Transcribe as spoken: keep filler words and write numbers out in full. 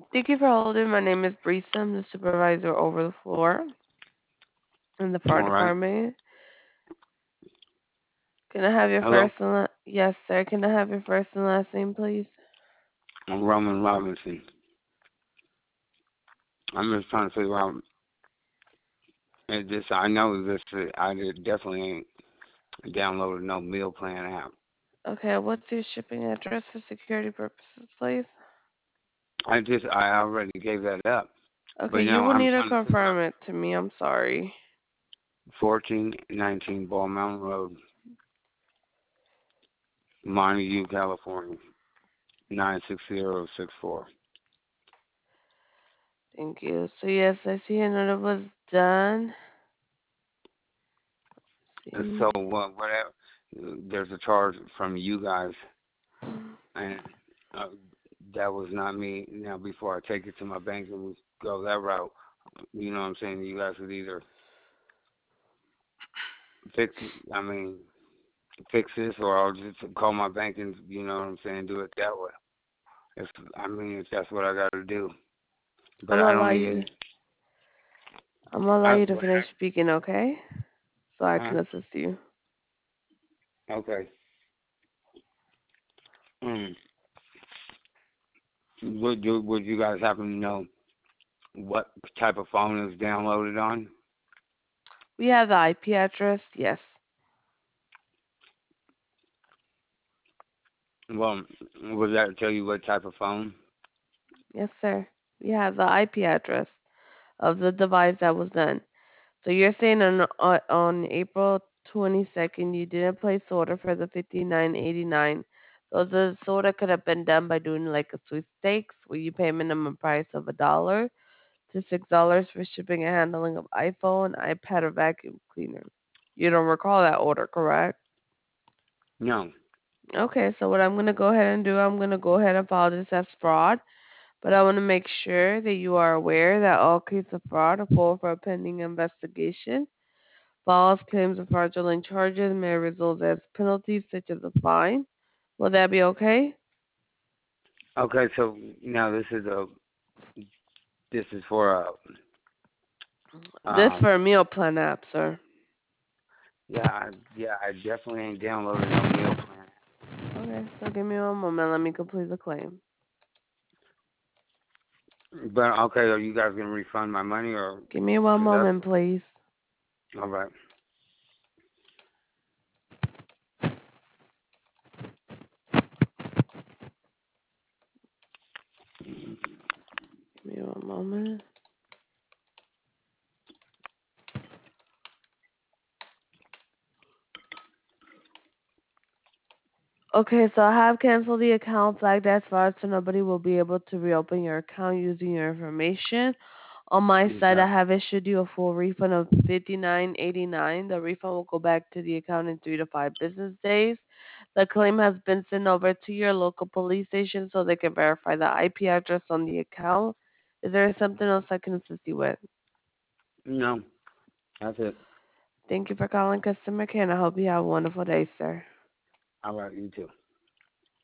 Thank you for holding. My name is Brisa. I'm the supervisor over the floor in the fire All right. department. Can I have your Hello. first and la- yes, sir. Can I have your first and last name, please? I'm Roman Robinson. I'm just trying to figure out. Is this? I know this. I did- definitely ain't downloaded no meal plan app. Okay, what's your shipping address for security purposes, please? I just. I already gave that up. Okay, But you no, will I'm need to trying to figure out. confirm it to me. I'm sorry. fourteen nineteen Ball Mountain Road, Montague, California, nine six zero six four. Thank you. So yes, I see and it was done. So See. what? Whatever. There's a charge from you guys, and uh, that was not me. Now, before I take it to my bank and we go that route, you know what I'm saying? You guys would either fix. I mean, fix this, or I'll just call my bank and you know what I'm saying, do it that way. If I mean, if that's what I got to do, I'm but I gonna allow don't you even. to I'm gonna allow I, you to what finish speaking, okay? So I Huh? can assist you. Okay. Mm. Would you Would you guys happen to know what type of phone is downloaded on? We have the I P address, yes. Well, would that tell you what type of phone? Yes, sir. We have the I P address of the device that was done. So you're saying on on on April twenty-second you didn't place order for the fifty-nine eighty-nine. So the order could have been done by doing like a sweepstakes where you pay a minimum price of a dollar to six dollars for shipping and handling of iPhone, iPad, or vacuum cleaner. You don't recall that order, correct? No. Okay, so what I'm gonna go ahead and do, I'm gonna go ahead and file this as fraud. But I want to make sure that you are aware that all cases of fraud are pulled for a pending investigation. False claims of fraudulent charges may result as penalties such as a fine. Will that be okay? Okay, so now this is a this is for a This um for a meal plan app, sir. yeah I, yeah I definitely ain't downloaded no meal plan. Okay, so give me one moment. Let me complete the claim. But okay, are you guys gonna refund my money or? Give me one Cause that's moment, please. all right. Give me one moment. Okay, so I have canceled the account flagged as fraud, so nobody will be able to reopen your account using your information. On my side, I Okay. have issued you a full refund of fifty-nine eighty-nine. The refund will go back to the account in three to five business days. The claim has been sent over to your local police station so they can verify the I P address on the account. Is there something else I can assist you with? No, that's it. Thank you for calling customer care, and I hope you have a wonderful day, sir. All right, you too.